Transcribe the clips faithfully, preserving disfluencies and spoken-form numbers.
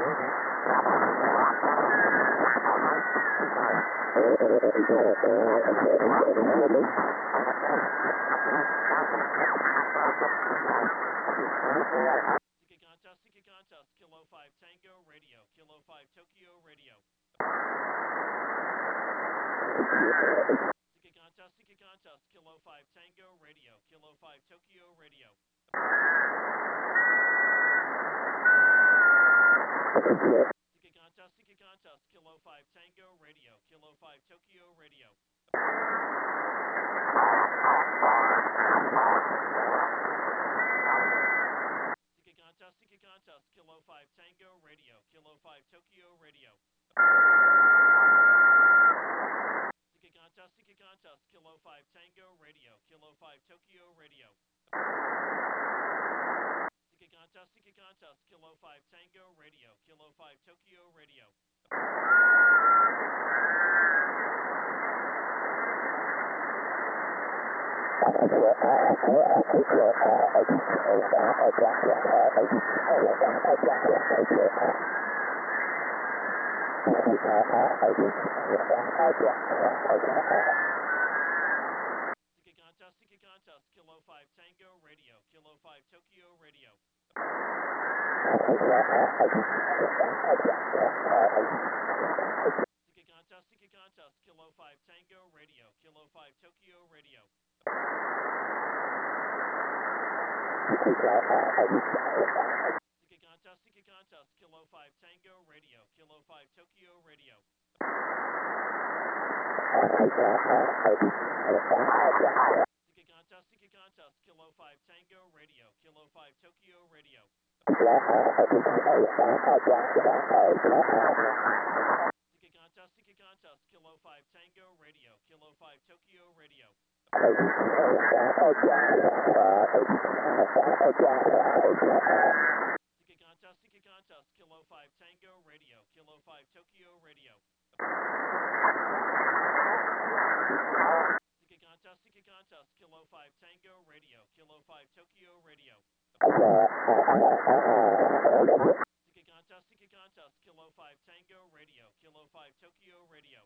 Kilo five Tango Radio, Kilo five Tokyo Radio. Ticket contest, ticket contest, Kilo five Tango Radio, Kilo five Tokyo Radio. Ticket contest, ticket contest, Kilo five Tango Radio, Kilo five Tokyo Radio. Ticket contest, ticket contest, Kilo five Tango Radio, Kilo five Tokyo Radio. Ticket contest, ticket contest, Kilo five Tango Radio, Kilo five Tokyo Radio. Ticket contest, ticket contest, Kilo five Tango Radio, Kilo five Tokyo Radio. Ticket contest, ticket contest, Kilo five Tango Radio, Kilo five Tokyo Radio. Ticket contest, ticket contest, Kilo five Tango Radio, Kilo five Tokyo Radio. Ticket contest, ticket contest, Kilo five Tango Radio, Kilo five Tokyo Radio. Ticket contest, ticket contest, Kilo five Tango Radio, Kilo five Tokyo Radio. Ticket contest, ticket contest, Kilo five Tango Radio, Kilo five Tokyo Radio. Ticket contest, ticket contest, Kilo five Tango Radio, Kilo five Tokyo Radio. Ticket contest, ticket contest, Kilo five Tango Radio, Kilo five Tokyo Radio. Ticket contest, ticket contest, Kilo five Tango Radio, Kilo five Tokyo Radio.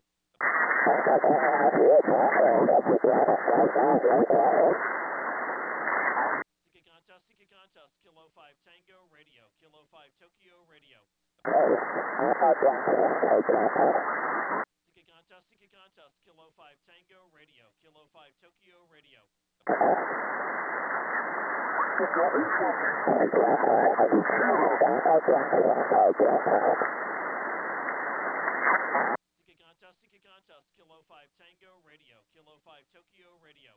Ticket contest, ticket contest, Kilo five Tango Radio, Kilo five Tokyo Radio. Ticket contest, ticket contest, Kilo five Tango Radio, Kilo five Tokyo Radio. Ticket contest, ticket contest, Kilo five Tango Radio, Kilo five Tokyo Radio.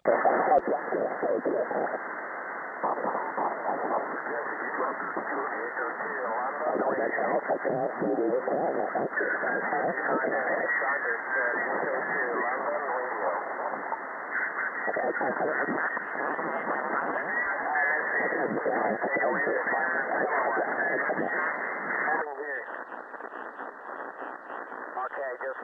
Okay, just...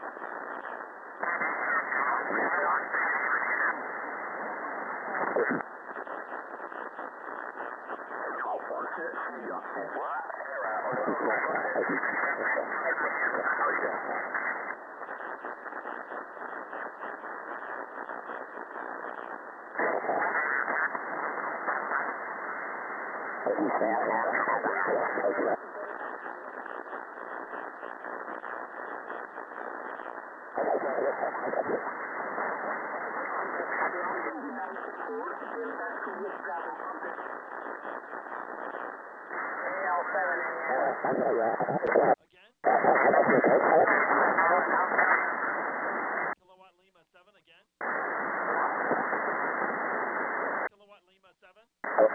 Again? Kilowatt Lima seven again? Kilowatt Lima seven?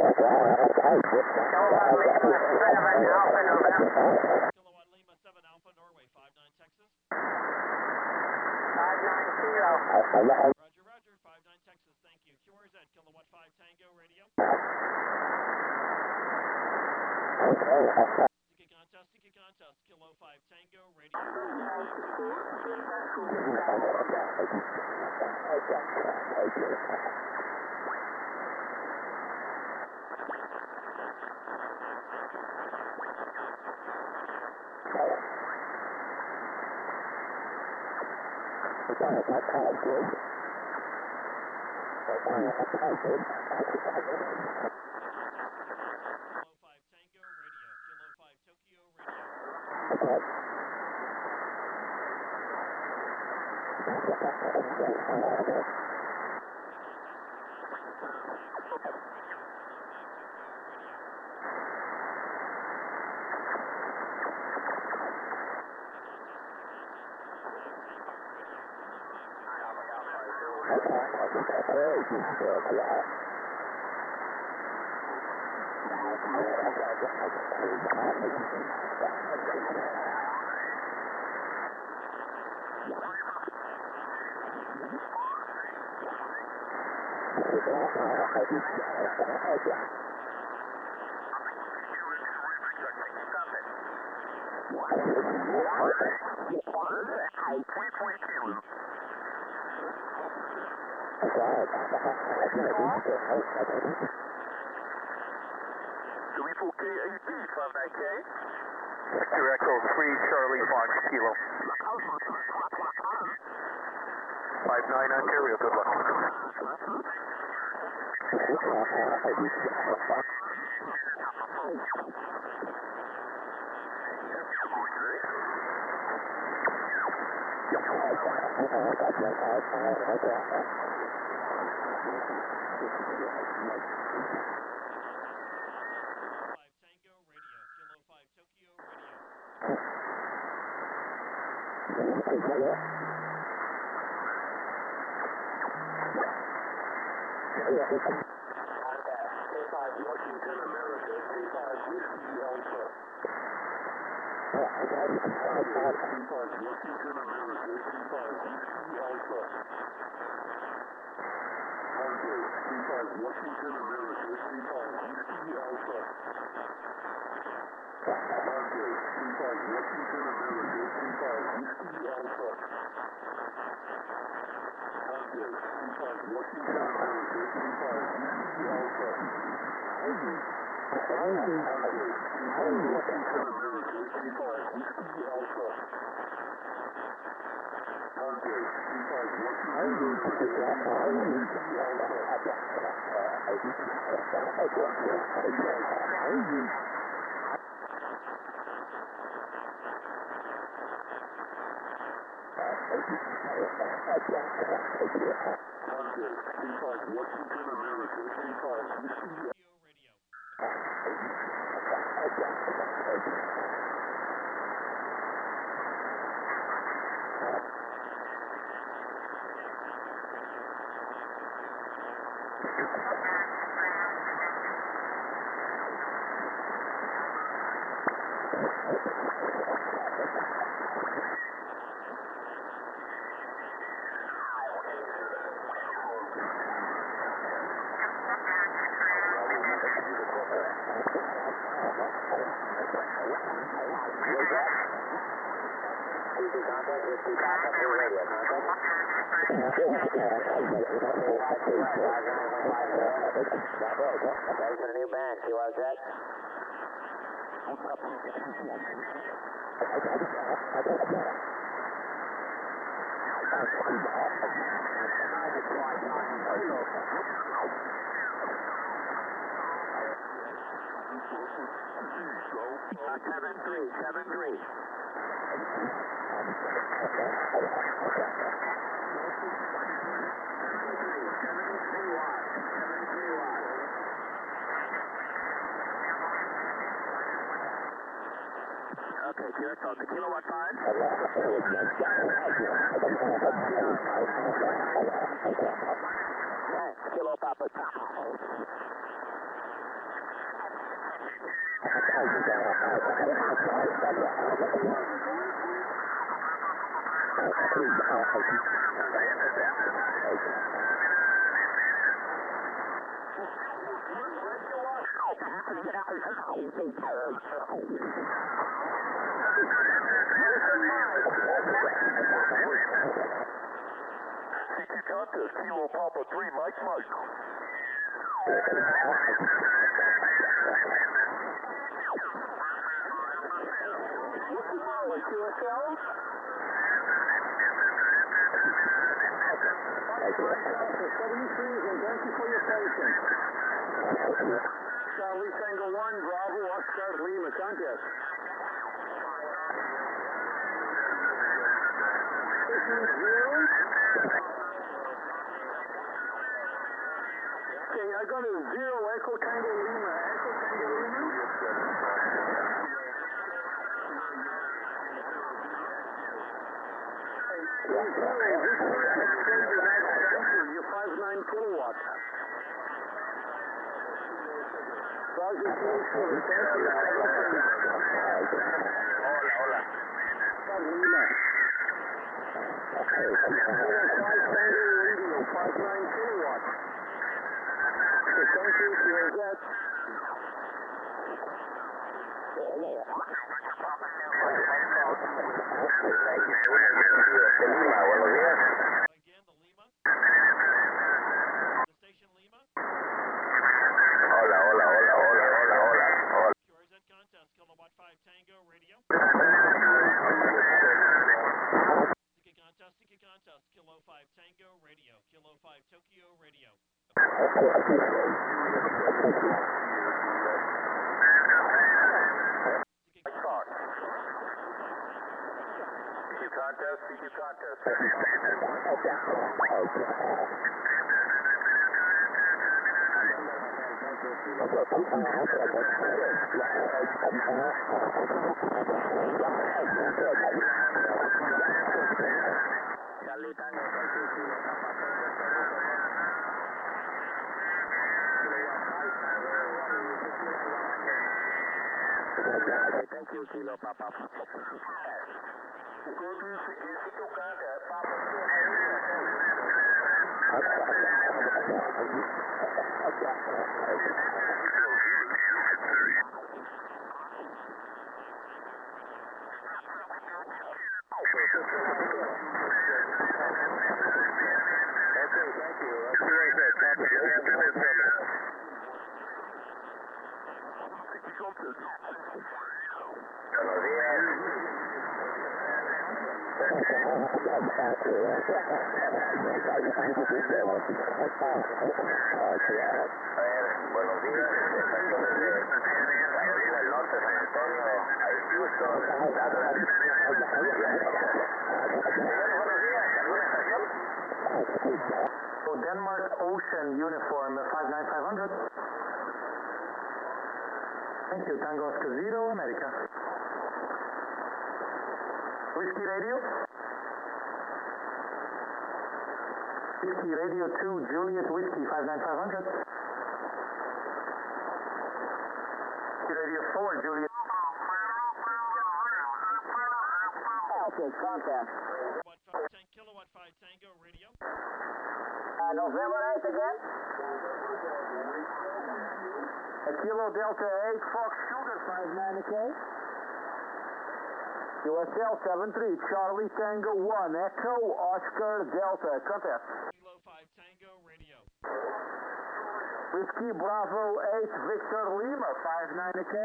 Kilowatt Lima seven Alpha Norway, five nine Texas. Roger, roger, five nine Texas, thank you. Q R Z, Kilowatt five Tango Radio. Ticket contest, ticket contest, Kilo five Tango Radio, Kilo five Tokyo Radio. Two Echo three Charlie Fox Kilo. Five nine Ontario, good luck. seventy-three, and thank you for your patience. Charlie Tango one, Bravo, Oscar, Lima, contest. Okay, I got a zero Echo Tango Lima. Echo Tango Lima. You're five nine kilowatts. Roger, hola, hola. Lima. five Tango Radio, five nine kilowatts. Okay, thank you, here's that. Lima, buenos días. Again, the Lima. The station Lima. Hola, hola, hola, hola, hola, hola, hola. Q R Z contest, Kilowatt five Tango Radio. Ticket contest, ticket contest, Kilo five Tango Radio, Kilo five Tokyo Radio. Ticket contest, ticket contest, Kilo five Tango Radio. Charlie Tango, thank you, Kilo Papa. Thank you, Kilo Papa. Buenos días. A ver, buenos días. Estaciones de Carolina del Norte, San Antonio, Houston, Dallas. Señores, buenos días. ¿Alguna estación? So Denmark Ocean Uniform five nine five hundred. Thank you, Tango Oscar Zero, America. Whiskey Radio. Whiskey Radio two, Juliet Whiskey five nine five hundred. Whiskey Radio four, Juliet. Okay, contact. ten Kilowatt five Tango Radio. Uh, November eighth again. A Kilo Delta eight, Fox Sugar five nine K. U S L seven three, Charlie Tango one, Echo Oscar Delta, contact. Kilo five Tango Radio. Whiskey Bravo eight, Victor Lima five nine K.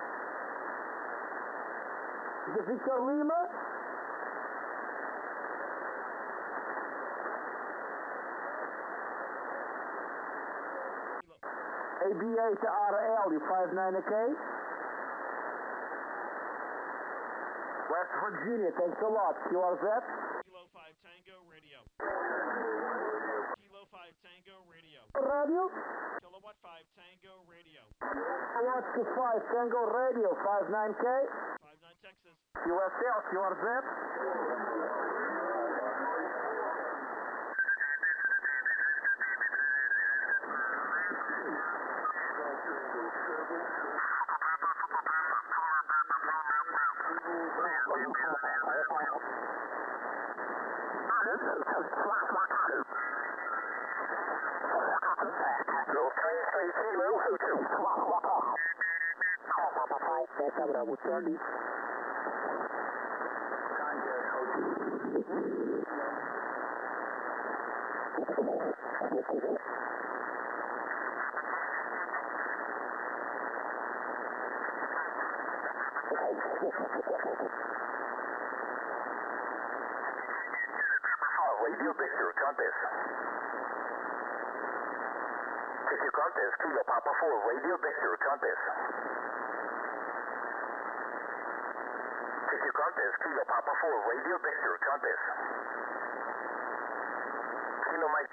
Is it Victor Lima? A B eight R L, you five nine K. West Virginia, thanks a lot. Q R Z. Kilo five Tango Radio. Kilo five Tango Radio. Radio. Kilowatt five Tango Radio. Kilowatt five Tango Radio, five nine K. five nine Texas. U S L, Q R Z. Bravo Charlie. Radio Victor, contest. Check your contest, Kilo Papa four, Radio Victor, contest. Check your contest, Kilo Papa four, Radio Victor, contest. Kilo Mike.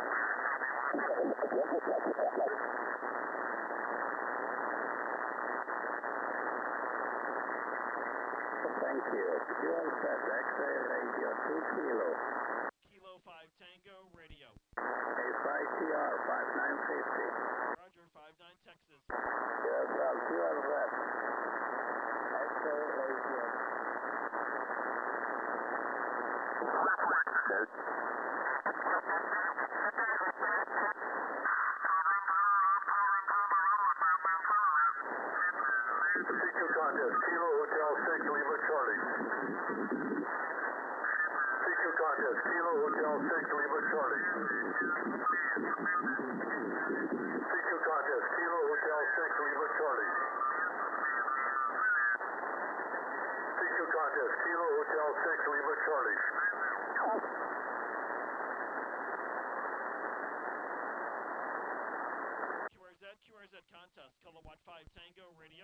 Thank you. Fuel set, X-ray radio, two kilo. Kilo five Tango Radio. A five T R, five nine fifty. Roger, five nine Texas. Yes, well, fuel set. X-ray radio. C Q contest, Kilo Hotel six, Lima Charlie. C Q contest, Kilo Hotel six, Lima Charlie. C Q contest, Kilo Hotel six, Lima Charlie. C Q contest, Kilo Hotel six, Lima Charlie. Q R Z, Q R Z contest, Kilowatt five Tango Radio.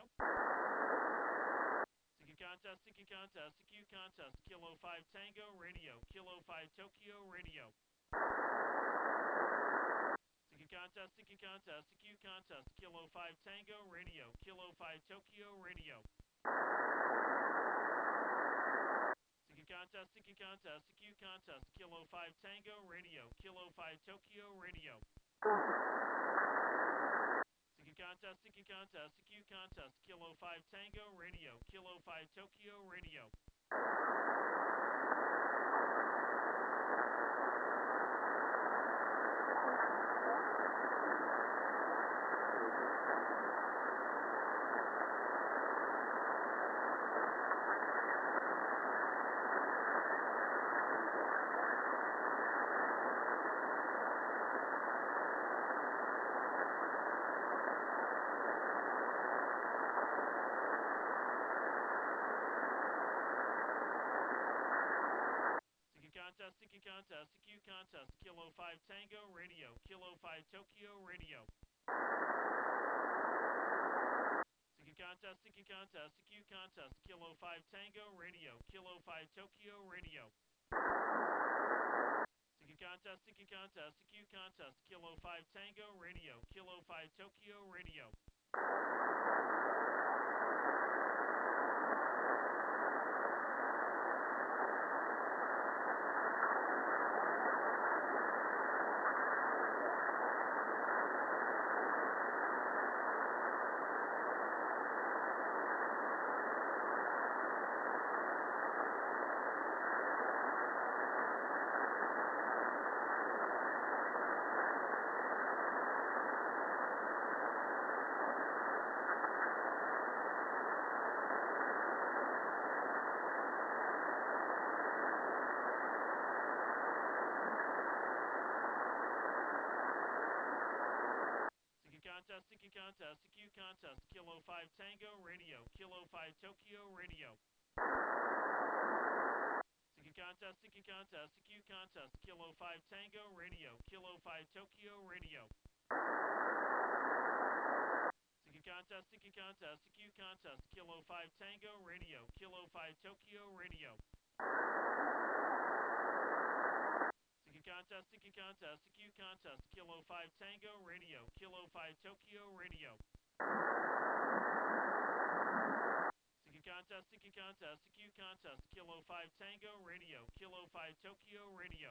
C Q contest, C Q contest, C Q contest, Kilo five Tango Radio, Kilo five Tokyo Radio. C Q contest, C Q contest, C Q contest, Kilo five Tango Radio, Kilo five Tokyo Radio. C Q contest, C Q contest, C Q contest, Kilo five Tango Radio, Kilo five Tokyo Radio. C Q contest, C Q contest, C Q contest, Kilo five Tango Radio, Kilo five Tokyo Radio. Contest, C Q contest, C Q contest, Kilo five Tango Radio, Kilo five Tokyo Radio. C Q contest, C Q contest, C Q contest, Kilo five Tango Radio, Kilo five Tokyo Radio. C Q contest, C Q contest, C Q contest, Kilo five Tango Radio, Kilo five Tokyo Radio. Contest, C Q contest, C Q contest, Kilo five Tango Radio, Kilo five Tokyo Radio. C Q contest, C Q contest, C Q contest, Kilo five Tango Radio, Kilo five Tokyo Radio. C Q contest, C Q contest, C Q contest, Kilo five Tango Radio, Kilo five Tokyo Radio. Contest, C Q contest, C Q contest, Kilo five Tango Radio, Kilo five Tokyo Radio. C Q contest, C Q contest, C Q contest, Kilo five Tango Radio, Kilo five Tokyo Radio.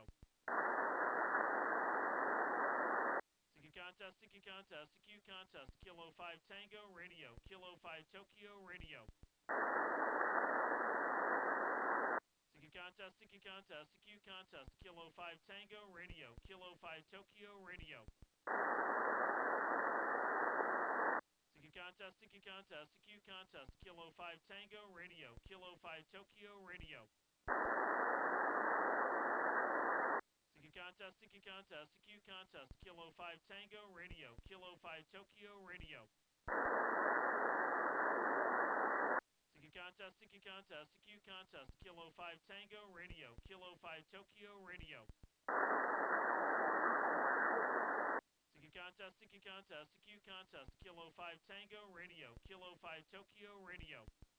C Q contest, C Q contest, C Q contest, Kilo five Tango Radio, Kilo five Tokyo Radio. Contest, C Q contest, C Q contest, Kilo five Tango Radio, Kilo five Tokyo Radio. C Q contest, C Q contest, C Q contest, Kilo five Tango Radio, Kilo five Tokyo Radio. C Q contest, C Q contest, C Q contest, Kilo five Tango Radio, Kilo five Tokyo Radio. C Q contest, contest, sticky contest, C Q contest, Kilo five Tango Radio, Kilo five Tokyo Radio. Sticky contest, sticky contest, C Q contest, Kilo five Tango Radio, Kilo five Tokyo Radio.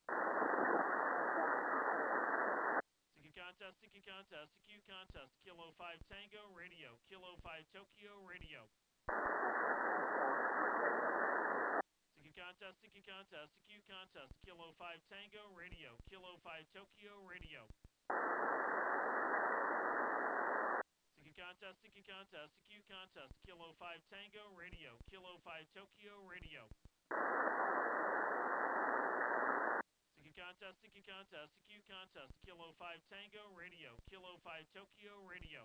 Sticky contest, sticky contest, C Q contest, Kilo five Tango Radio, Kilo five Tokyo Radio. Sticky contest, sticky contest, C Q contest, Kilo five Tango Radio, Kilo five Tokyo Radio. Sticky contest, sticky contest, C Q contest, Kilo five Tango Radio, Kilo five Tokyo Radio. Sticky contest, sticky contest, C Q contest, Kilo five Tango Radio, Kilo five Tokyo Radio.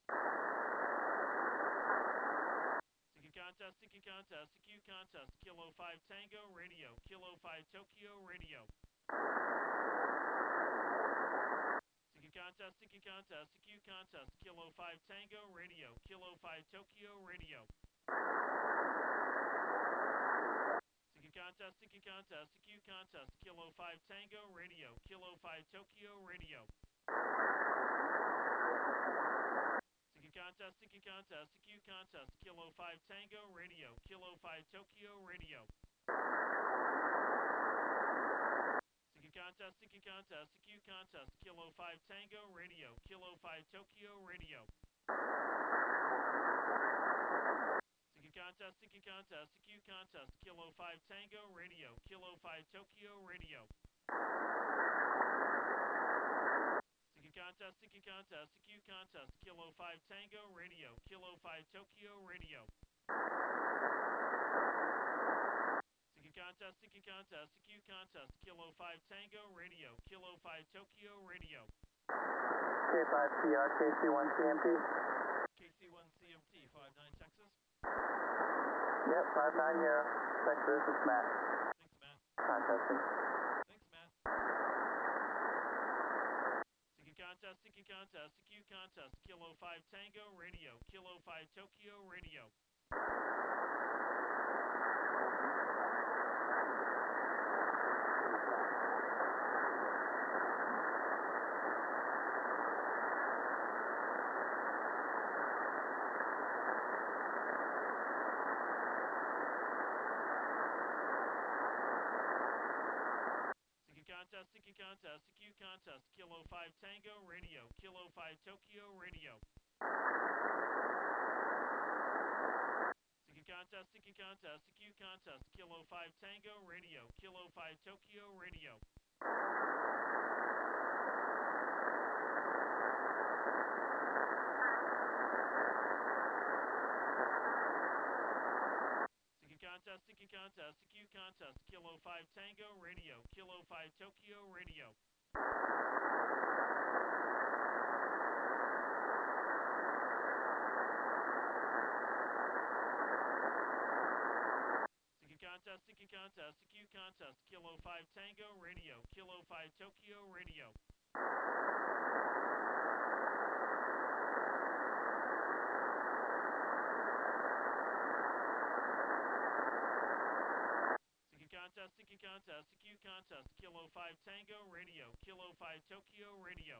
Sticky contest, sticky contest, C Q contest, Kilo five Tango Radio, Kilo five Tokyo Radio. Sticky contest, sticky contest, C Q contest, Kilo five Tango Radio, Kilo five Tokyo Radio. Sticky contest, sticky contest, C Q contest, Kilo five Tango Radio, Kilo five Tokyo Radio. Sticky contest, sticky contest, C Q contest, Kilo five Tango Radio, Kilo five Tokyo Radio. Sticky contest, sticky contest, C Q contest, Kilo five Tango Radio, Kilo five Tokyo Radio. Sticky contest, sticky contest, C Q contest, Kilo five Tango Radio, Kilo five Tokyo Radio. Sticky contest, sticky contest, C Q contest, Kilo five Tango Radio, Kilo five Tokyo Radio. Sticky contest, sticky contest, C Q contest, Kilo five Tango Radio, Kilo five Tokyo Radio. K five T R, K C one C M T. K C one C M T, five nine Texas. Yep, five nine here. Texas, it's Matt. Thanks, Matt. Contesting. Thanks, Matt. Sticky contest, sticky contest, C Q contest, Kilo five Tango Radio, Kilo five Tokyo Radio. Contest, sticky contest, C Q contest, Kilo five Tango Radio, Kilo five Tokyo Radio. Sticky contest, sticky contest, C Q contest, Kilo five Tango Radio, Kilo five Tokyo Radio. Sticky contest, sticky contest, C Q contest, Kilo five Tango Radio, Kilo five Tokyo Radio. Sticky contest, sticky contest, C Q contest, Kilo five Tango Radio, Kilo five Tokyo Radio. Contest, sticky contest, C Q contest, Kilo five Tango Radio, Kilo five Tokyo Radio.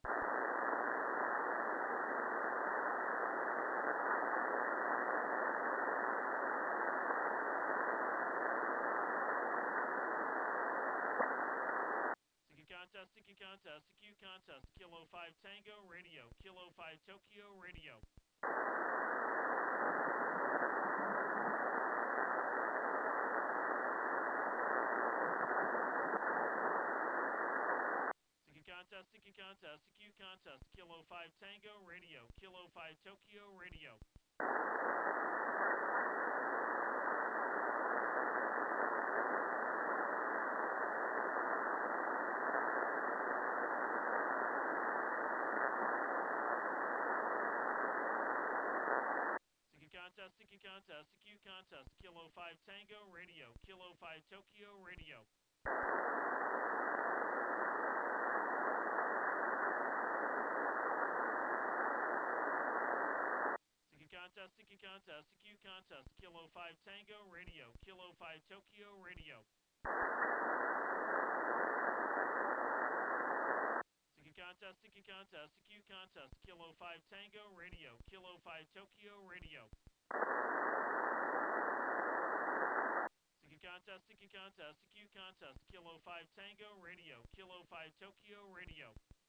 Sticky contest, sticky contest, C Q contest, Kilo five Tango Radio, Kilo five Tokyo Radio. Contest, sticky contest, C Q contest, Kilo five Tango Radio, Kilo five Tokyo Radio. Sticky contest, sticky contest, C Q contest, Kilo five Tango Radio, Kilo five Tokyo Radio. Contest, sticky contest, C Q contest, Kilo five Tango Radio, Kilo five Tokyo Radio. contest, C Q contest, Kilo five Tango Radio, Kilo five Tokyo Radio. C Q contest, C Q contest, C Q contest, Kilo five Tango Radio, Kilo five Tokyo Radio.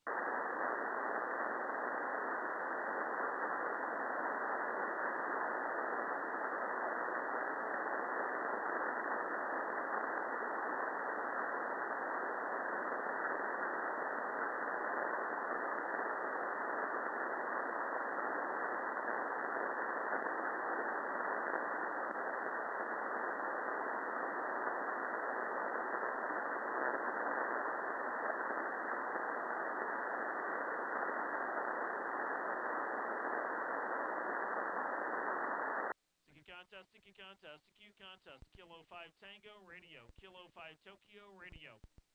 Contest, C Q contest, C Q contest, Kilo five Tango Radio, Kilo five Tokyo Radio.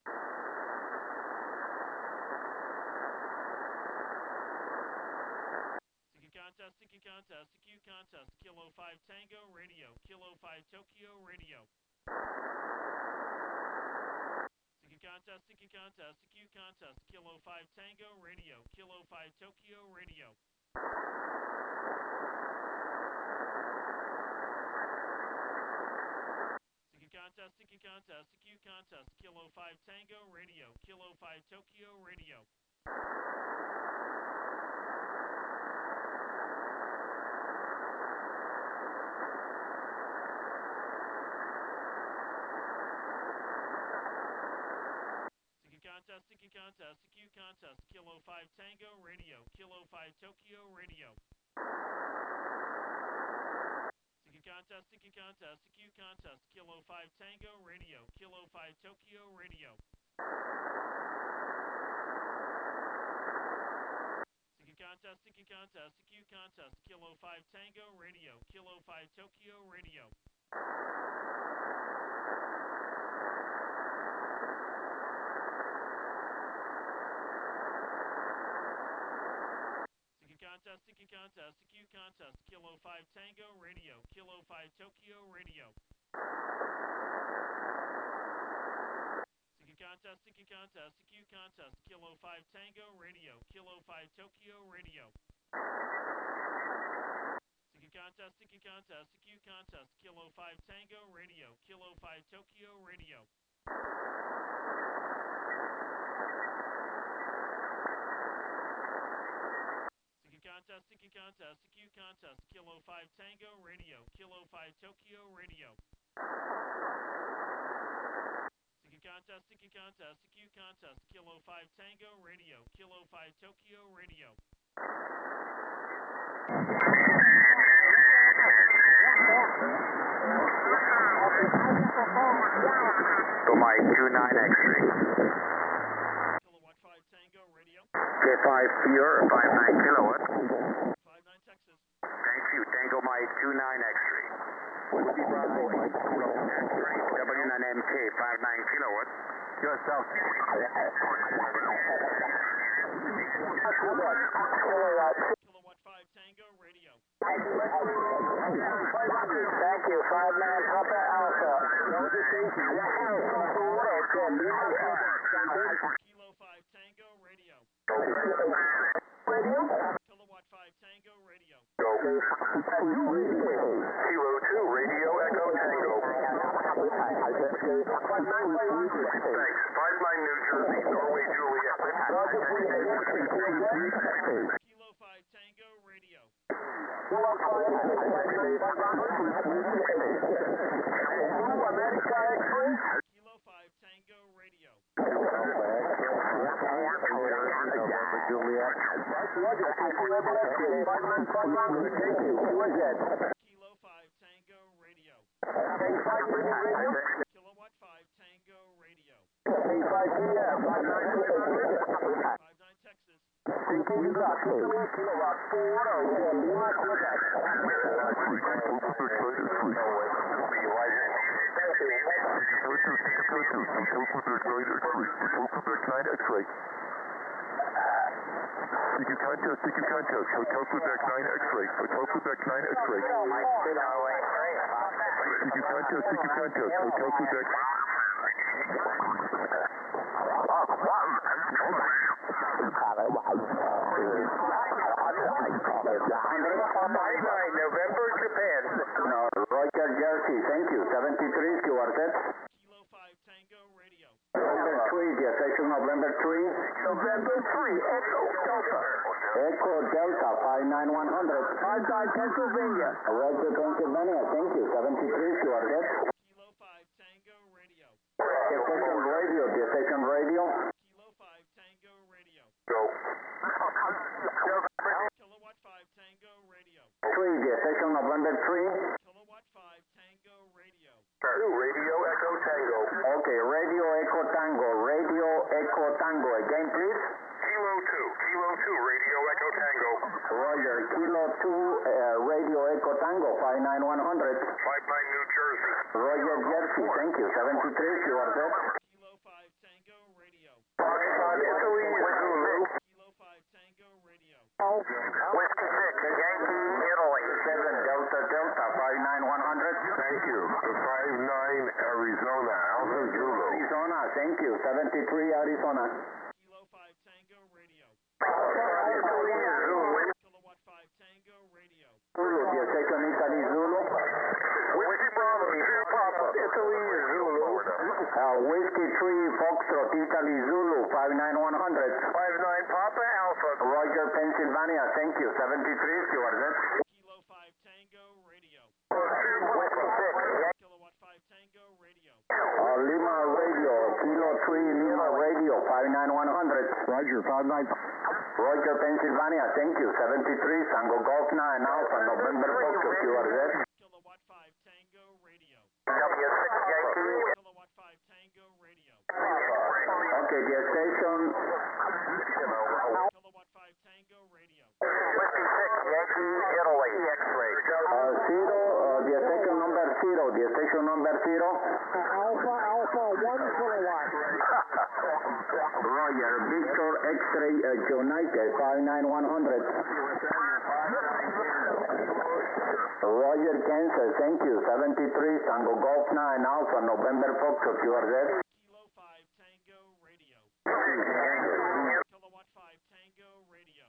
C Q contest, C Q contest, C Q contest, Kilo five Tango Radio, Kilo five Tokyo Radio. C Q contest, C Q contest, C Q contest, Kilo five Tango Radio, Kilo five Tokyo Radio. Contest, C Q contest, C Q contest, Kilo five Tango Radio, Kilo five Tokyo Radio. C Q contest, C Q contest, C Q contest, Kilo five Tango Radio, Kilo five Tokyo Radio. Contest, C Q contest, C Q contest, Kilo five Tango Radio, Kilo five Tokyo Radio. C Q contest, C Q contest, C Q contest, Kilo five Tango Radio, Kilo five Tokyo Radio. Contest, C Q contest, C Q contest, Kilo five Tango Radio, Kilo five Tokyo Radio. C Q contest, C Q contest, C Q contest, Kilo five Tango Radio, Kilo five Tokyo Radio. C Q contest, C Q contest, C Q contest, Kilo five Tango Radio, Kilo five Tokyo Radio. Contest, C Q contest, C Q contest, Kilo five Tango Radio, Kilo five Tokyo Radio. C Q contest, C Q contest, C Q contest, Kilo five Tango Radio, Kilo five Tokyo Radio. To my two nine X-ray. Kilowatt five Tango Radio. K five Fear, five nine kilowatt. five nine Texas. Thank you. Tango Mike two nine X-ray. Whiskey Bravo W nine M K five nine kilowatt. Yourself. Kilowatt five Tango Radio. Thank you, five nine Papa Alpha. Kilo five Tango Radio. Radio? Kilowatt five Tango Radio. Kilo two Radio Echo Tango. Thanks. five nine New Jersey, Norway Juliet. Kilo five Tango Radio. Kilo five Tango Radio. Juliet. Kilo five Tango Radio. Kilowatt five Tango Radio. five nine Texas. C Q contest, C Q contest, Hotel Quebec nine X-ray, Hotel Quebec nine X-ray. C Q contest, C Q contest, Hotel Quebec. Oh, five nine, November, Japan. No, Roger, Jersey, thank you. seventy-three, Q R Z. Kilo five Tango Radio. November three, the station November three. November three, Echo Delta. Echo Delta, five nine one hundred. five nine, Pennsylvania. Roger, Pennsylvania, thank you. seventy-three, Q R Z. Kilo five Tango Radio. The station radio, the station radio. Kilo five Tango Radio. Go. Kilowatt five Tango Radio. three, the station November three. Kilowatt five Tango Radio. two, Radio Echo Tango. Okay, Radio Echo Tango. Radio Echo Tango. Again, please. Kilo two. Kilo two, Radio Echo Tango. Roger. Kilo two, uh, Radio Echo Tango. five nine one hundred. five nine, New Jersey. Roger, Jersey. Thank you. seventy-three, Q R Z. Kilo five Tango Radio. Italy, Zulu. Kilo five Tango Radio. Whiskey six, Yankee, Italy. seven, Delta, Delta, five nine one hundred. Thank you. The five nine Arizona, Alpha Zulu. Arizona, thank you. seventy-three, Arizona. Kilo five Tango Radio. Italy, Zulu. Kilowatt five Tango Radio. Zulu, the station Italy, Zulu. Whiskey Bravo, three Papa. Italy, Zulu. Uh, Whiskey three, Foxtrot, Italy, Zulu, five nine one hundred. five nine, Papa, Alpha. Roger, Pennsylvania, thank you. seventy-three, Q R Z. Kilo five Tango Radio. Whiskey six, Kilowatt five Tango Radio. uh, Lima Radio, Kilo three, Lima Radio, five nine one hundred. Roger, five nine. Roger, Pennsylvania, thank you. seventy-three, Tango Golf nine, Alpha, November, Foxtrot, Q R Z. Kilowatt five Tango Radio. W six, Yankee. Kilowatt five Tango Radio. Okay, the station. Kilowatt five Tango Radio. Whiskey six, Yankee, Italy, X-ray. Uh, zero, uh, the station number zero, the station number zero. Alpha, Alpha, one kilowatt. Roger, Victor, X-ray, uh, United, five nine one hundred. Roger, Kansas, thank you. seventy-three, Tango Golf nine, Alpha, November, Foxtrot, Q R Z. Kilo five Tango Radio. Kilowatt five Tango Radio.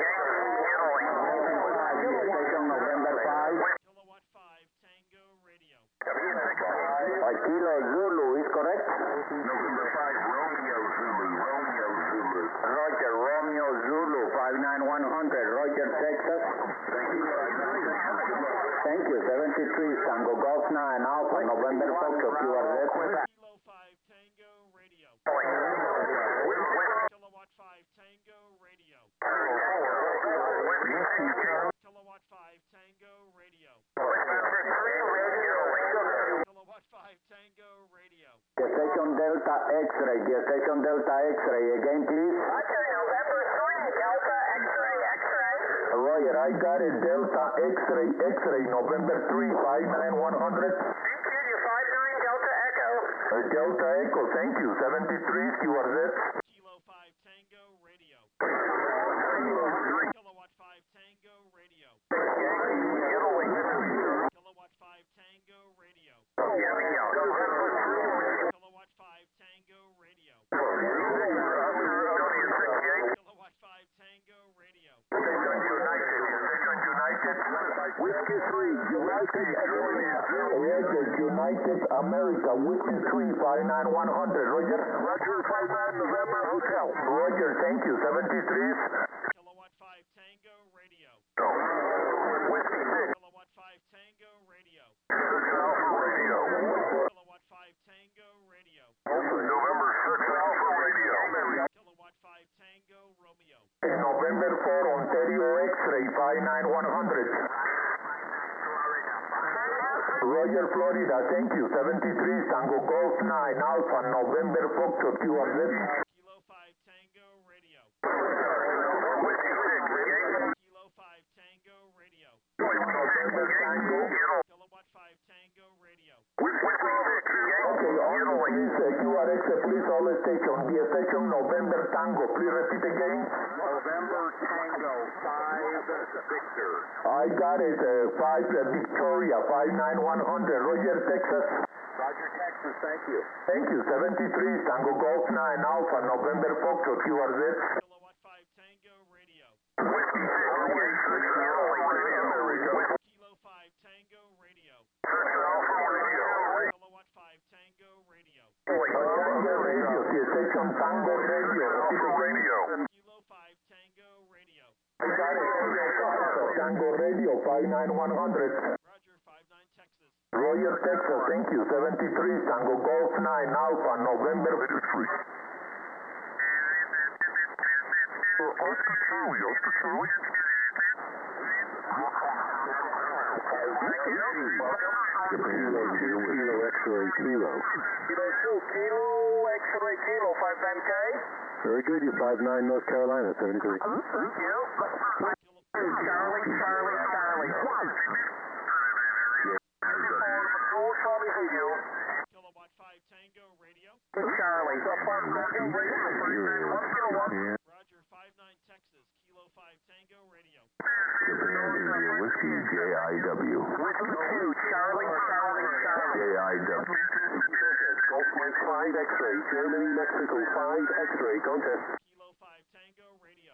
Station November five. Kilowatt five Tango Radio. Uh, Kilo Zulu is correct? November five, Romeo Zulu, Romeo Zulu. Roger, Romeo Zulu, five nine one hundred. Roger, Texas. Thank you. Thank you. seventy-three, Tango Golf nine, Alpha, November, Foxtrot, Q R Z. Kilo five Tango Radio. Kilowatt five Tango Radio. Kilowatt five Tango Radio. Kilowatt five Tango Radio. The station Delta X-ray, the station Delta X-ray. Again, please. November three, Delta X-ray, X-ray. Roger, I got it. Delta X-ray, X-ray, November three, five nine one hundred. D Q, you five nine, Delta Echo. Uh, Delta Echo, thank you. seventy-three, Q R Z. Kilo five Tango Radio. Kilowatt five Tango Radio. Kilowatt five Tango Radio. Kilowatt five Tango Radio. Kilowatt five Tango Radio. Whiskey three, United, Roger, United America, Whiskey three, five nine one hundred. Roger? Roger, five nine November Hotel. Roger, thank you. seventy-three. Kilowatt five Tango Radio. Whiskey six. Kilowatt five Tango Radio. Radio. Kilowatt five Tango Radio. November six, Alpha Radio. Kilowatt five Tango Romeo. November four, Ontario X-ray, five nine one hundred. Roger, Florida, thank you. seventy-three, Tango Golf nine, Alpha, November Foxtrot, Q R Z. Kilo five Tango Radio. Whiskey six, Kilo five Tango Radio. November Tango. Kilowatt five Tango Radio. Whiskey six, okay, all please, uh, Q R X, uh, please, all the station. The station November Tango, please repeat again. November Tango, five Victor. I got it, uh, five uh, Victoria, five nine one hundred. Roger, Texas. Roger, Texas, thank you. Thank you. seventy-three, Tango Golf nine, Alpha, November Foxtrot, Q R Z. Kilowatt five Tango Radio. Whiskey six six Alpha Radio. Kilo five Tango Radio. Victor Alpha Radio. Kilowatt five Tango Radio. Tango Radio, sí, Station Tango Radio. Alpha Radio. Kilo five Tango Radio. Tango Radio, five nine one hundred. Roger, five nine Texas. Roger, Texas, thank you, seventy-three, Tango Golf nine, Alpha, November. Oscar Charlie, Oscar Charlie. Kilo, Kilo, X-ray, Kilo. Kilo two, Kilo, X-ray, Kilo, five nine K. Very good, you're five nine, North Carolina, seventy-three. Thank you. Charlie, Charlie, Charlie. Patrol, Charlie, video. Kilowatt five Tango Radio. Charlie. Roger, five nine Texas. Kilo five Tango Radio. Whiskey, J I W. Whiskey two, Charlie, Charlie, Charlie. J I W. Golf Mike five X-ray, Germany, Mexico five X-ray, contest. Kilo five Tango Radio.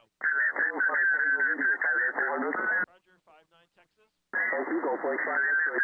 Roger, Roger, five nine Texas. thank you, Golf Mike five X-ray.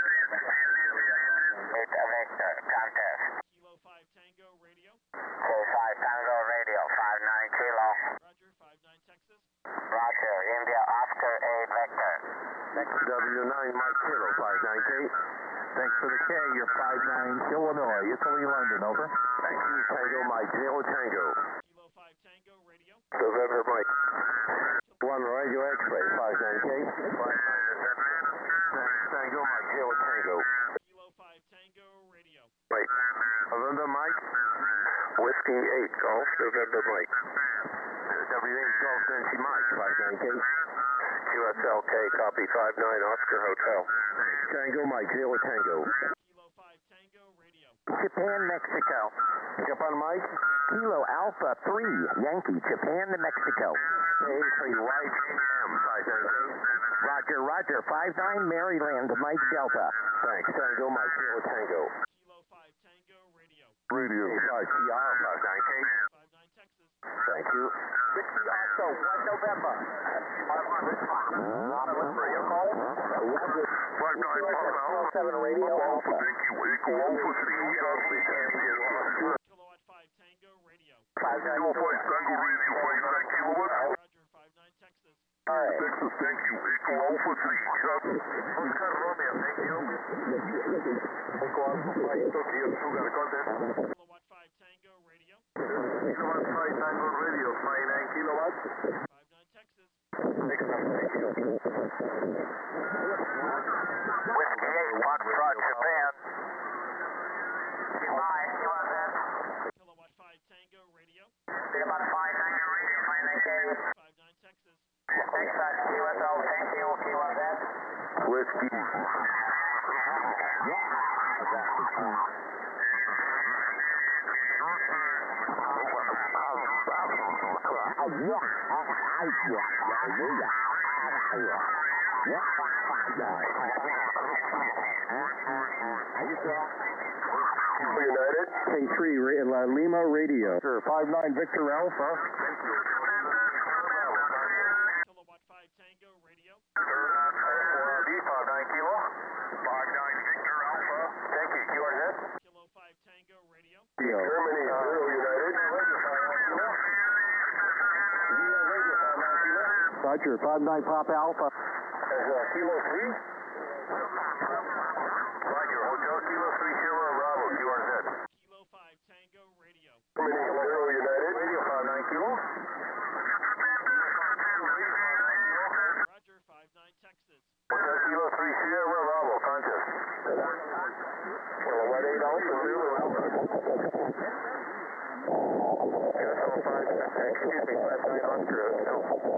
Victor, contest. Kilo five Tango Radio. K five Tango Radio, five nine Kilo. Roger, five nine Texas. Roger, India Oscar eight Victor. W nine, Mike Kilo, five nine K. Thanks for the K, you're five nine, Illinois, Italy, London, over. Thank you, Tango, Mike, zero Tango. Kilo five Tango Radio. November, Mike. One Radio X-ray, five nine K. five nine, Thanks, Tango, Mike, zero Tango. Kilo five Tango Radio. Mike. November, Mike. Whiskey eight, Golf, November, Mike. W eight, Golf, Nancy, Mike, five nine K. Q S L K, copy, five nine, Oscar Hotel. Tango, Mike, zero Tango. Kilo five Tango Radio. Japan, Mexico. Japan, Mike. Kilo Alpha three Yankee, Japan to Mexico. A three, Y J M, five nine K. Roger, Roger, five nine Maryland, Mike Delta. Thanks, Tango, Mike, zero Tango. Kilo five Tango Radio. Radio. five T R, five nine K. five nine Texas. Thank you. Whiskey also, one November. five nine Papa seven Radio, Alpha. Thank you, Echo Alpha Sierra. Kilowatt five Tango Radio. five nine Kilo five Tango Radio, five nine Kilowatt. Roger, five nine Texas. Texas, thank you, Echo Alpha three. Oscar Romeo, thank you. Echo Alpha five, Tokyo, Sugar, contest. Kilowatt five Tango Radio. Kilowatt five, Tango Radio, five nine kilowatts. five nine Texas. Excellent, thank you. Whiskey eight, Foxtrot, Japan. Goodbye, Q S S. Kilowatt five Tango Radio. Kilowatt five Tango Radio, five nine K. five nine Texas. Texas, Q S L, thank you, Q S S. Whiskey. United. K three, uh, Lima Radio. Sir, five nine Victor Alpha. Kilowatt five Tango Radio. B, five nine Kilo. five nine Victor Alpha. Thank you, Q R Z. Kilo five Tango Radio. Germany, Zero United. Roger, five nine Papa Alpha. Kilo three. Roger, Hotel Kilo three Sierra Bravo, Q R Z. Kilo five Tango Radio. Germany, Zero United. Radio five nine Kilo. Roger, five nine Texas. Hotel Kilo three Sierra Bravo, contest. Kilowatt eight Alpha, Zero Alpha. Q S L five, excuse me, five nine Oscar Hotel.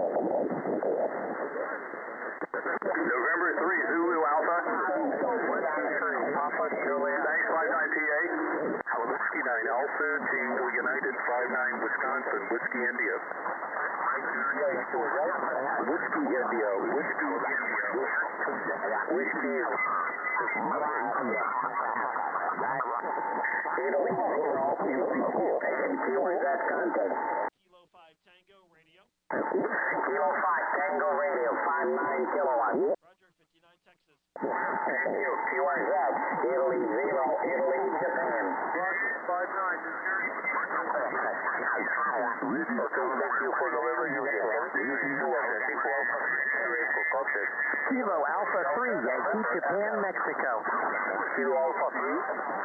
November three, Zulu Alpha. Papa Juliet. Thanks, five nine P A. Whiskey nine Alpha, Tango United, five nine Wisconsin, Whiskey India. Whiskey India, Whiskey India. Whiskey Kilo five Tango Radio. Kilo five, Tango Radio, five nine kilowatts. Roger, fifty-nine Texas. Thank you. Q R Z, Italy zero, Italy, Japan. Roger, five nine, New Jersey. Okay, thank you for delivering your Kilo Alpha three, Yankee, Japan, Mexico. Kilo Alpha three.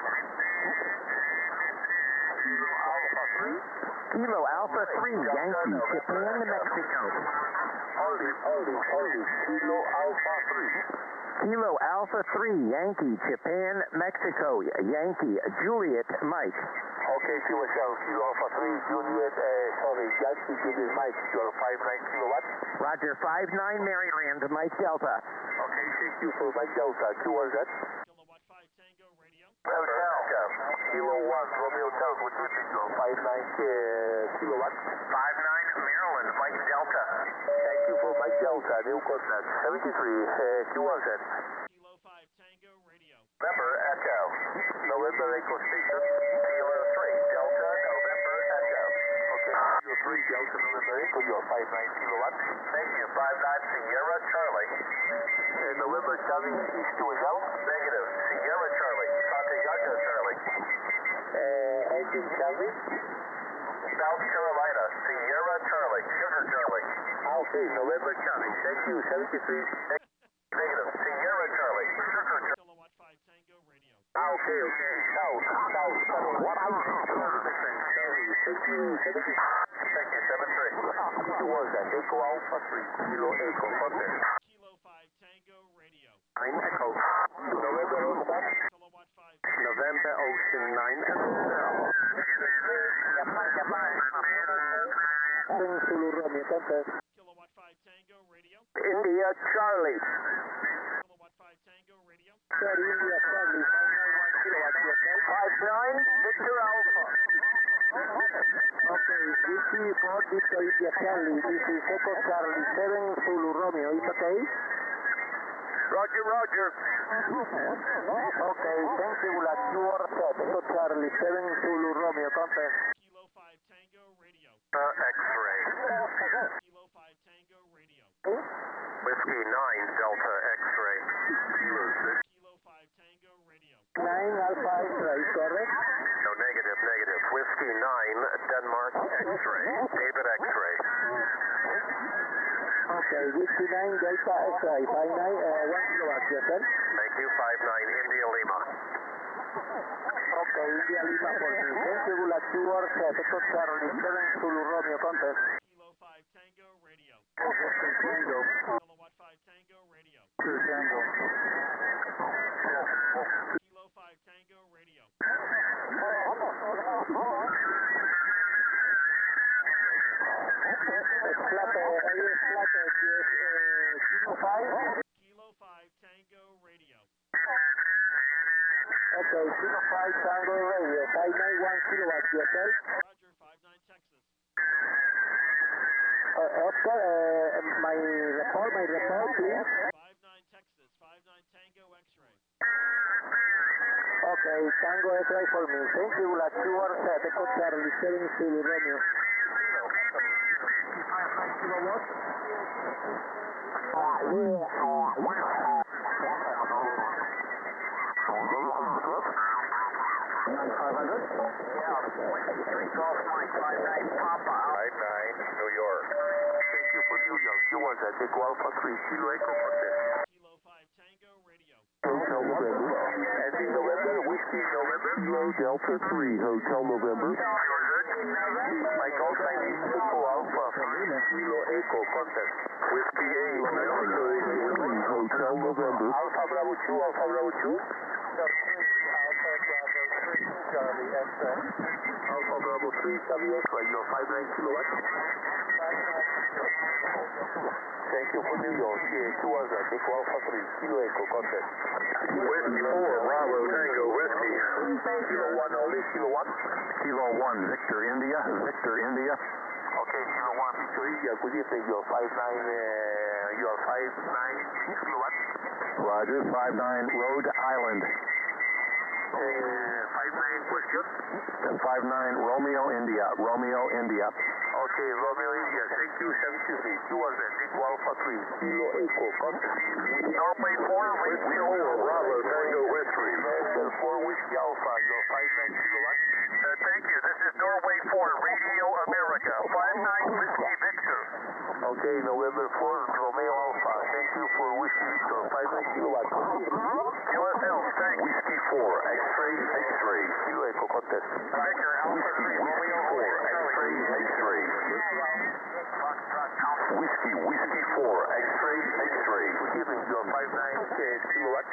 Kilo Alpha three. Kilo Alpha three, Yankee, Japan, Mexico. Hold it, hold it, hold it. Kilo Alpha three. Kilo Alpha three, Yankee, Japan, Mexico. Yankee, Juliet, Mike. Okay, Kilo Shell, Kilo Alpha three, Juliet, uh, sorry, Yankee, Juliet, Mike, you're five nine kilowatts. Roger, five nine Maryland, Mike Delta. Okay, thank you for Mike Delta. Q R Z. Kilowatt five Tango Radio. Hotel, Kilo one, Romeo Hotel, what do you think, you're five nine uh, kilowatts? five nine Maryland, Mike Delta. Thank you for Mike Delta, new contact, seventy-three, uh, Q R Z. Kilo five Tango Radio. November Echo. November Echo Station. Kilo three Delta November Echo. Okay, Kilo three Delta November Echo. You're five nine kilowatts. Thank you. five nine Sierra Charlie. Uh, November Charlie East to South. Negative. Sierra Charlie. Santiago Charlie. Uh, engine Charlie. South Carolina. Sierra Charlie. Sugar Charlie. Okay, November Charlie. Thank you. seventy-three. Negative. Sierra Charlie. Sugar Charlie. Kilowatt five Tango Radio. Okay, okay. South, south, south. What I Thank you, seventy. Thank you, seven three. Two was that. Echo Alpha three. Kilo Echo, contact. Kilo five Tango Radio. Nine Echo. November Ocean. Kilowatt five. November Ocean nine Zulu Romeo, contact. Kilowatt five Tango Radio. India Charlie. Kilowatt five Tango Radio. India Charlie. Five nine Victor Alpha. Okay, this is for Victor India Charlie. This is Echo Charlie seven Zulu Romeo. Is okay? Roger, Roger. Okay, thank you. Like you are set. Echo Charlie seven Zulu Romeo. Contact. Kilo five Tango Radio. Uh, X-ray. Kilo five Tango Radio. Whiskey nine Delta X-ray. Kilo six. Kilo five Tango Radio. nine Alpha X-ray, correct? No, negative, negative. Whiskey nine Denmark X-ray. David X-ray. Okay, Whiskey nine Delta X-ray. five nine, uh, one kilowatt, yes, sir? Thank you. five nine India Lima. Okay, India Lima for me. Thank you. Like you are set. Echo Charlie seven Zulu Romeo, contact. Kilo five Tango Radio. Tango. Kilowatt five Tango Radio. Two Tango. Kilo five Tango Radio. Kilo five Tango Radio. Okay, Kilo five Tango Radio, five nine one kilowatts, yes, sir? Roger, five nine Texas. Uh, Oscar, uh, my report, my report, please. five nine Texas, five nine Tango X-ray. Okay, Tango X-ray for me. Thank you, like you are set. Echo Charlie seven Zulu Romeo. Kilowatts? five hundred? Yeah, twenty-three Golf Mike, five nine Papa. five nine, New York. Thank you for New York. You want that? Echo Alpha three, Kilo Echo Protect. Kilo five Tango Radio. Hotel November. Ending November, Whiskey November. Kilo Delta three, Hotel November. My call sign is Echo Alpha three, Kilo Echo Contact. Whiskey eight, Hotel November. Alpha Bravo two, Alpha Bravo two. Charlie X-ray. Alpha Bravo three, Charlie X-ray, you're five nine kilowatts. Thank you for New York. Here, two was that. Echo Alpha three, Kilo Echo, contact. Whiskey four, Bravo Tango, Whiskey. Kilo one only, Kilo one. Kilo one, Victor India, Victor India. Okay, Kilo one, Victor India, good evening. You're five nine, uh, you're five nine kilowatts. Roger, five nine Rhode Island. five nine question. five nine, Romeo India, Romeo India. Okay, Romeo India, thank you, seventy-three. Q R Z, Echo Alpha three, Kilo Echo, contact. Norway four, Radio Bravo, Tango Whiskey. Delta four, Whiskey Alpha, your five nine kilowatt. Uh, thank you, this is Norway four, Radio America, five nine Whiskey Victor. Okay, November four, Romeo Alpha, thank you for Whiskey Victor, five nine kilowatt. Q S L, thanks. Whiskey four, X-ray, X-ray. Kilo Echo, contact. Victor Alpha three, Romeo four, X-ray, X-ray. Whiskey, Whiskey four, X-ray, X-ray. Good evening, your five nine kilowatt.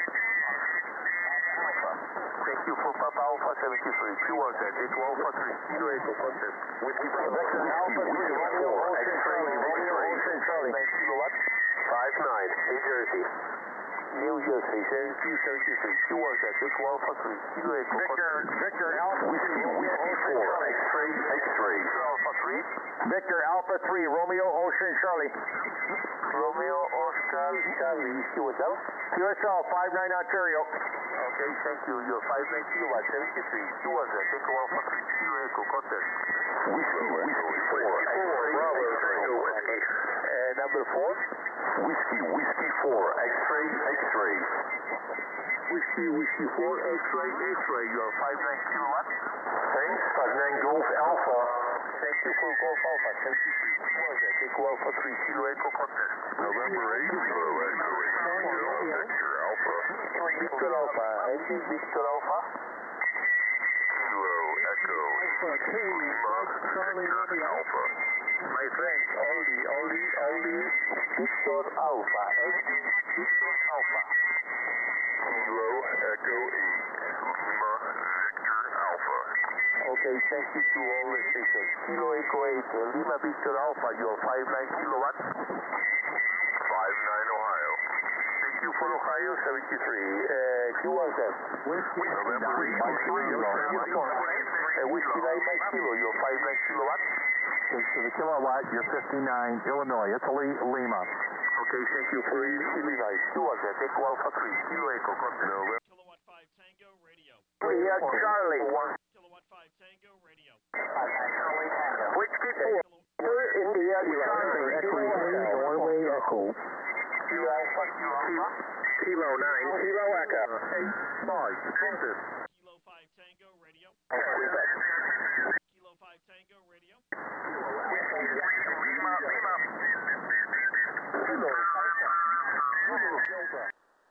Thank you for Papa Alpha seventy-three, Q R Z, Echo Alpha three, Kilo Echo, contact. Whiskey Victor Alpha three, Romeo X-ray, X-ray. Charlie. nine kilowatt. five nine, New Jersey. New Jersey, thank you, seventy-three, Q R Z, Echo Alpha three, Kilo Echo, Victor, contact. Victor Alpha Whiskey, Whiskey four, X-ray, X-ray. Alpha three, Victor Alpha three, Romeo Ocean Charlie. Romeo Oscar Charlie, Q S L. Q S L five nine Ontario. Okay, thank you, your five nine kilowatt, seventy-three, Q R Z, Echo Alpha three, Kilo Echo, contact. Whiskey, Whiskey four, X-ray, X-ray. Uh, number four. Whiskey, Whiskey four, X-ray, X-ray. Whiskey, Whiskey four, X-ray, X-ray, your five nine kilowatt. Thanks, five nine Golf Alpha. Thank you for Golf Alpha, seventy-three, Q R Z, Echo Alpha three, Kilo Echo, contact. November eight, Kilo Echo, Kilo Victor Alpha. Victor Alpha, ending Victor Alpha. Kilo Echo, Lima, Victor Alpha. My friend, only, only, only Victor Alpha, ending Victor Alpha. Kilo Echo eight, Lima, Victor Alpha. Okay, thank you to all the stations. Kilo Echo eight, Lima Victor Alpha, your five nine kilowatt. five nine Ohio. Thank you for Ohio, seventy-three. Uh, Q R Z. November eight, Uh, Whiskey nine Mike Kilo, your five nine kilowatt. To the kilowatt, you're fifty-nine, Illinois, Italy, Lima. Okay, thank you for Illinois. Q R Z, Echo Alpha three, Kilo Echo, contact. Kilowatt five Tango Radio. Yeah, Charlie. Kilowatt five Tango Radio. Whiskey four, India, Charlie, X-ray three, Norway Echo. Kilo Alpha, Kilo Alpha. Kilo nine, Kilo Echo. Mars, contact. Kilo five Tango Radio. Kilo five Tango Radio. Lima, Lima. Kilo Alpha. Kilo Delta.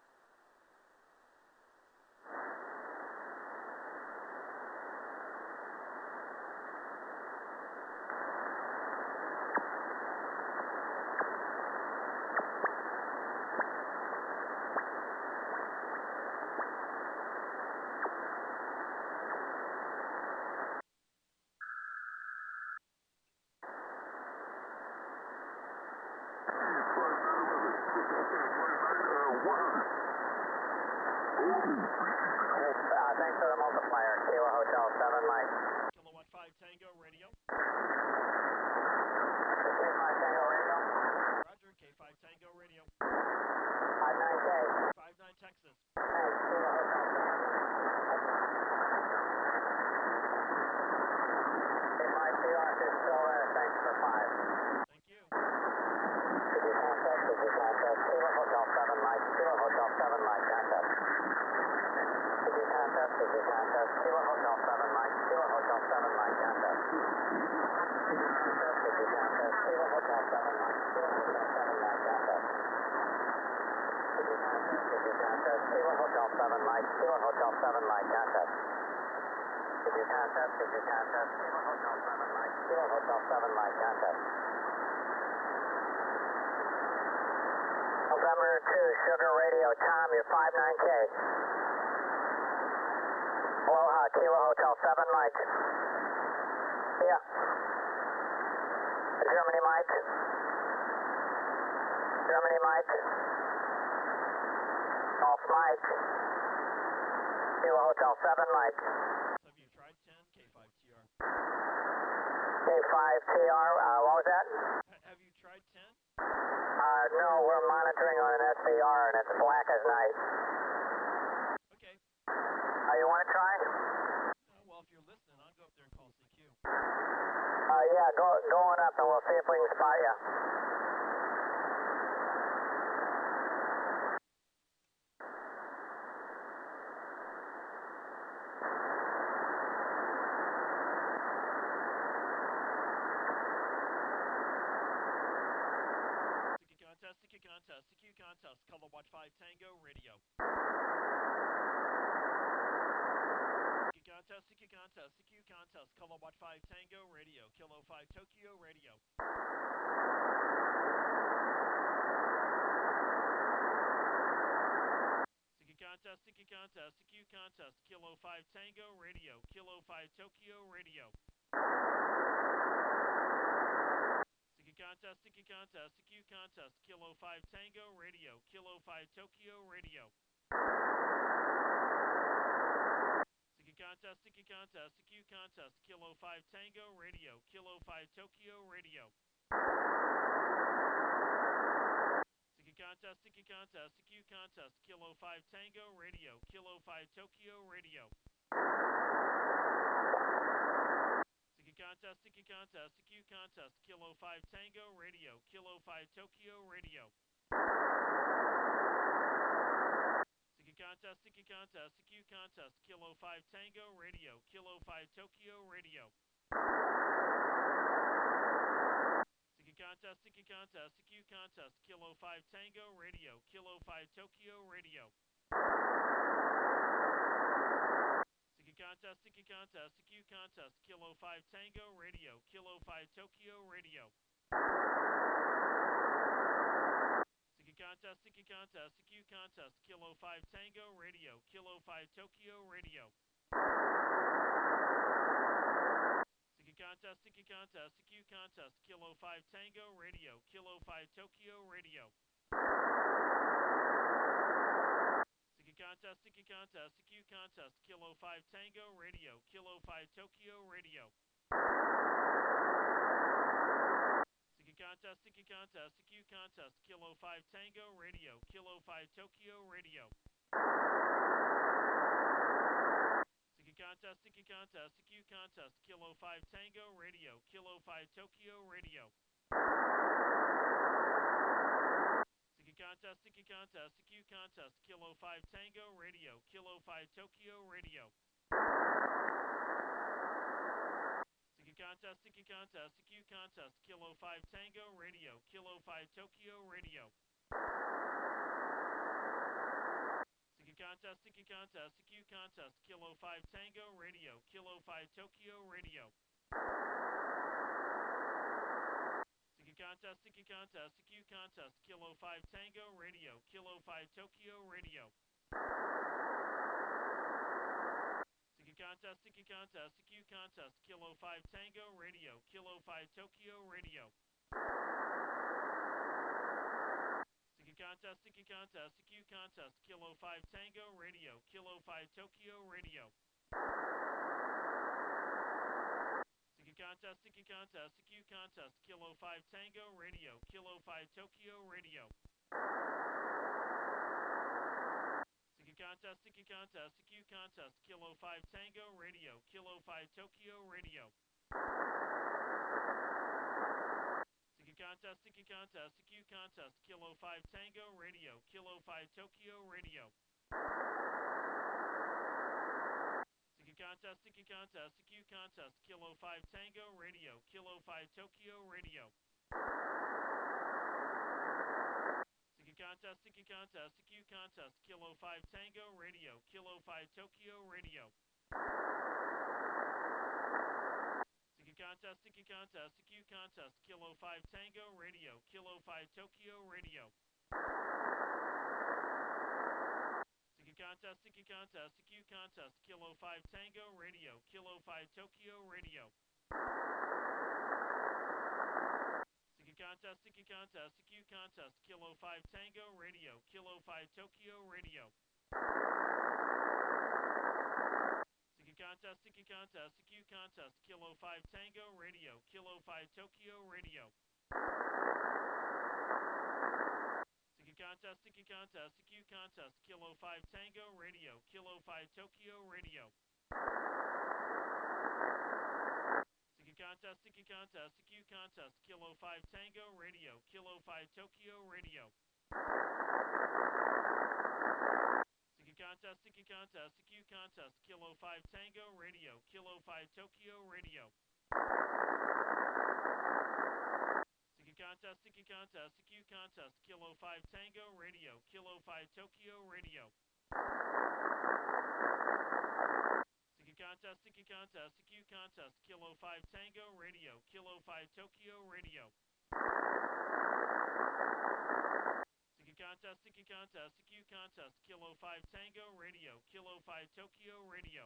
Uh, thanks for the multiplier. Kilo Hotel seven, Mike. Kilowatt five Tango Radio. K five Tango Radio. Roger, K five Tango Radio. five nine K. five nine Texas. Thanks, Kilo Hotel seven. Hey, Mike, P R is still there. Thanks for five. Thank you. Could you contact, could you contact Kilo Hotel seven, Mike. Kilo Hotel seven, Mike. Contact. Could you contact, could you contact Kilo Hotel seven, Mike. Kilo Hotel seven, Mike. Contact. Could you contact, could you contact Kilo Hotel seven, Mike. Kilo Hotel seven, Mike. Contact. Could you contact, could you contact Kilo Hotel seven, Mike. Kilo Hotel seven, Mike. Contact. Could you contact, could you contact Kilo Hotel seven, Mike. Kilo Hotel seven, Mike. Contact. November two, Sugar Radio, Tom, you're five nine K. Aloha, Kilo Hotel seven, Mike. Yeah. Germany, Mike. Germany, Mike. Golf, Mike. Kilo Hotel seven, Mike. Have you tried ten K five T R? K five T R, uh, what was that? Ha- have you tried ten? Uh, no, we're monitoring on an S V R and it's black as night. Okay. Uh, you want to try? Uh, well, if you're listening, I'll go up there and call C Q. Uh, yeah, go, go on up and we'll see if we can spot you. Contest, C Q contest, C Q contest, Color Watch five Tango Radio. C Q contest, C Q contest, C Q contest, Color Watch five Tango Radio, Kilo five Tokyo Radio. C Q contest, C Q contest, C Q contest, Kilo five Tango Radio, Kilo five Tokyo Radio. Contest, C Q contest, C Q contest, Kilo five Tango Radio, Kilo five Tokyo Radio. C Q contest, C Q contest, C Q contest, Kilo five Tango Radio, Kilo five Tokyo Radio. C Q contest, C Q contest, C Q contest, Kilo five Tango Radio, Kilo five Tokyo Radio. Contest, C Q contest, C Q contest, Kilo five Tango Radio, Kilo five Tokyo Radio. C Q contest, C Q contest, C Q contest, Kilo five Tango Radio, Kilo five Tokyo Radio. C Q contest, C Q contest, C Q contest, Kilo five Tango Radio, Kilo five Tokyo Radio. Contest, C Q contest, C Q contest, Kilo five Tango Radio, Kilo five Tokyo Radio. C Q contest, C Q contest, C Q contest, Kilo five Tango Radio, Kilo five Tokyo Radio. C Q contest, C Q contest, C Q contest, Kilo five Tango Radio, Kilo five Tokyo Radio. Contest, C Q contest, C Q contest, Kilo five Tango Radio, Kilo five Tokyo Radio. C Q contest, C Q contest, C Q contest, Kilo five Tango Radio, Kilo five Tokyo Radio. C Q contest, C Q contest, C Q contest, Kilo five Tango Radio, Kilo five Tokyo Radio. Contest, C Q contest, C Q contest, Kilo five Tango Radio, Kilo five Tokyo Radio. C Q contest, C Q contest, C Q contest, Kilo five Tango Radio, Kilo five Tokyo Radio. C Q contest, C Q contest, C Q contest, Kilo five Tango Radio, Kilo five Tokyo Radio. Contest, C Q contest, C Q contest, Kilo five Tango Radio, Kilo five Tokyo Radio. C Q contest, C Q contest, C Q contest, Kilo five Tango Radio, Kilo five Tokyo Radio. C Q contest, C Q contest, C Q contest, Kilo five Tango Radio, Kilo five Tokyo Radio. Contest, C Q contest, C Q contest, Kilo five Tango Radio, Kilo five Tokyo Radio. C Q contest, C Q contest, C Q contest, Kilo five Tango Radio, Kilo five Tokyo Radio. C Q contest, C Q contest, C Q contest, Kilo five Tango Radio, Kilo five Tokyo Radio. Contest, C Q contest, C Q contest, Kilo five Tango Radio, Kilo five Tokyo Radio. C Q contest, C Q contest, C Q contest, Kilo five Tango Radio, Kilo five Tokyo Radio. C Q contest, C Q contest, C Q contest, Kilo five Tango Radio, Kilo five Tokyo Radio. Contest, C Q contest, C Q contest, Kilo five Tango Radio, Kilo five Tokyo Radio. C Q contest, C Q contest, C Q contest, Kilo five Tango Radio, Kilo five Tokyo Radio. C Q contest, C Q contest, C Q contest, Kilo five Tango Radio, Kilo five Tokyo Radio. contest, sticky contest, C Q contest, Kilo five Tango Radio, Kilo five Tokyo Radio. Sticky contest, sticky contest, C Q contest, Kilo five Tango Radio, Kilo five Tokyo Radio. Sticky contest, sticky contest, C Q contest, Kilo five Tango Radio, Kilo five Tokyo Radio. Sticky contest, sticky contest, C Q contest, Kilo five Tango Radio, Kilo five Tokyo Radio. Sticky contest, sticky contest, C Q contest, Kilo five Tango Radio, Kilo five Tokyo Radio. Sticky contest, sticky contest, C Q contest, Kilo five Tango Radio, Kilo five Tokyo Radio.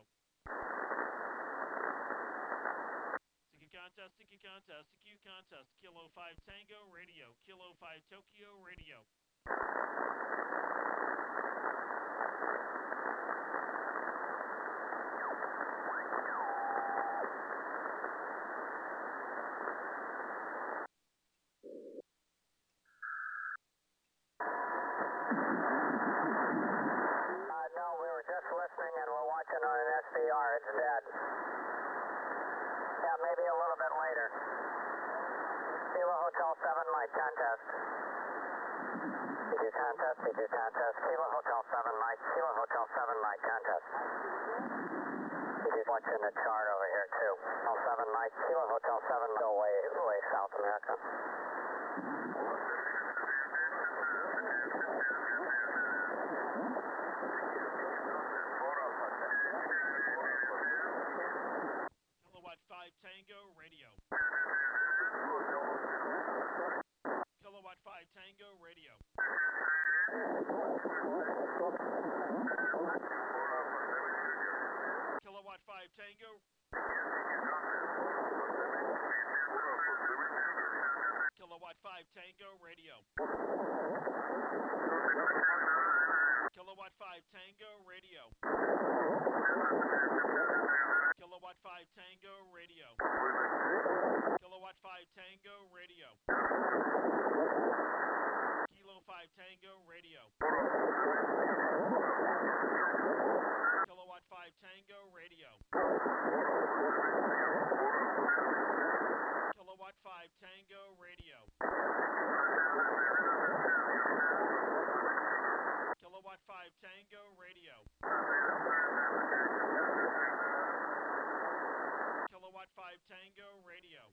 Sticky contest, sticky contest, C Q contest, Kilo five Tango Radio, Kilo five Tokyo Radio. Listening and we're watching on an S D R. It's dead. Yeah, maybe a little bit later. Kilo Hotel seven, Mike, contest. C Q contest, C Q contest. Kilo Hotel seven, Mike. Kilo Hotel seven, Mike, contest. C Q's watching the chart over here too. Hotel seven, Mike. Kilo Hotel seven, go way, way South America. five Tango Radio. Kilowatt five Tango Radio. Kilowatt five Tango. Kilowatt five Tango Radio. Kilowatt five Tango Radio. Kilowatt five Tango Radio. Kilowatt five Tango Radio. Kilo five Tango Radio. Kilowatt five Tango Radio. Kilowatt five Tango Radio. Kilowatt five Tango Radio. Kilowatt five Tango Radio.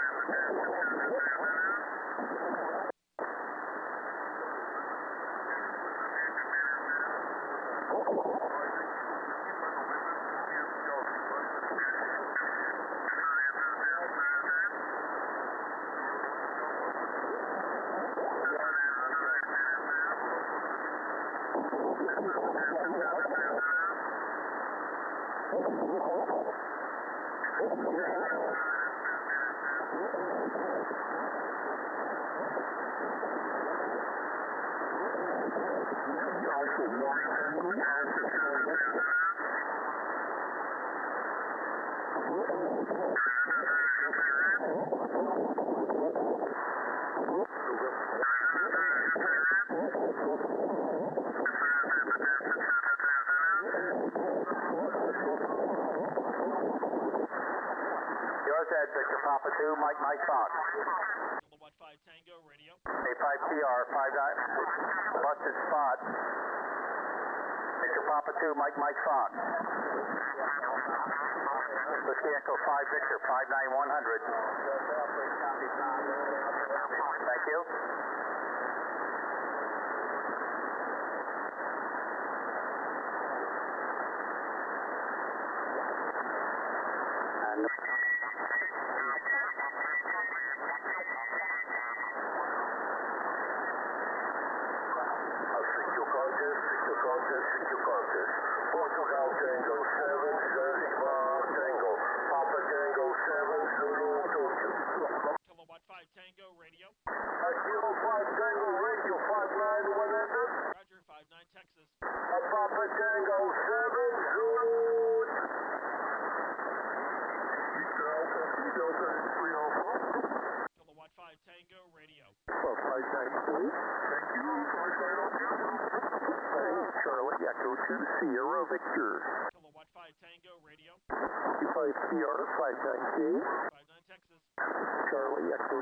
Victor Papa two, Mike Mike Fox. Kilowatt five Tango Radio. A five T R, five nine, busted spot. Victor Papa two, Mike Mike Fox. Whiskey Echo five Victor, five nine one hundred. Thank you. Kilowatt five Tango Radio. Kilo five Tango Radio, five nine one hundred. Roger, five nine Texas. Papa Tango seven Zulu. Kilowatt five Tango Radio. five nine two. Thank you. five nine Echo two Sierra Victor. Kilowatt five Tango radio. two five C R five nine K. five nine Texas. Charlie Echo